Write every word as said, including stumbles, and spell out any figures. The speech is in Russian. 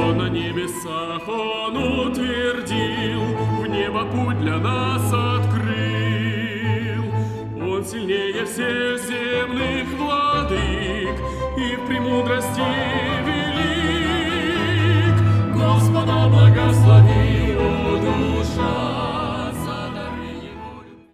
что на небесах Он утвердил, в небо путь для нас открыл.